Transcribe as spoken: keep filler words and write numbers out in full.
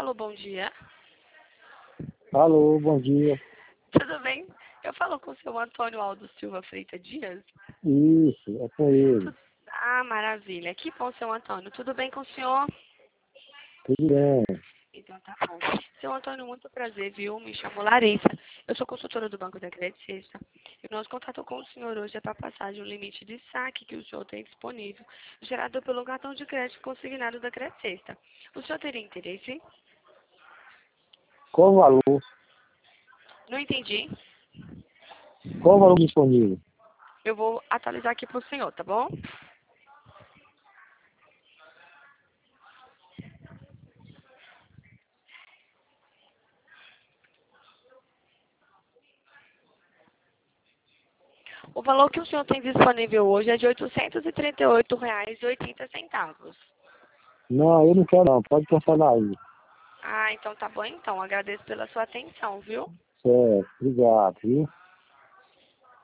Alô, bom dia. Alô, bom dia. Tudo bem? Eu falo com o seu Antônio Aldo Silva Freitas Dias? Isso, é com ele. Tu- Ah, maravilha. Que bom, seu Antônio. Tudo bem com o senhor? Tudo bem. Então tá bom. Seu Antônio, muito prazer, viu? Me chamo Larissa. Eu sou consultora do Banco da Crédito Sexta. E o nosso contato com o senhor hoje é para passar de um limite de saque que o senhor tem disponível, gerado pelo cartão de crédito consignado da Crédito Sexta. O senhor teria interesse? Qual o valor? Não entendi. Qual o valor disponível? Eu vou atualizar aqui para o senhor, tá bom? O valor que o senhor tem disponível hoje é de oitocentos e trinta e oito reais e oitenta centavos. Não, eu não quero não. Pode cancelar aí. Ah, então tá bom então. Agradeço pela sua atenção, viu? Certo, obrigado, viu?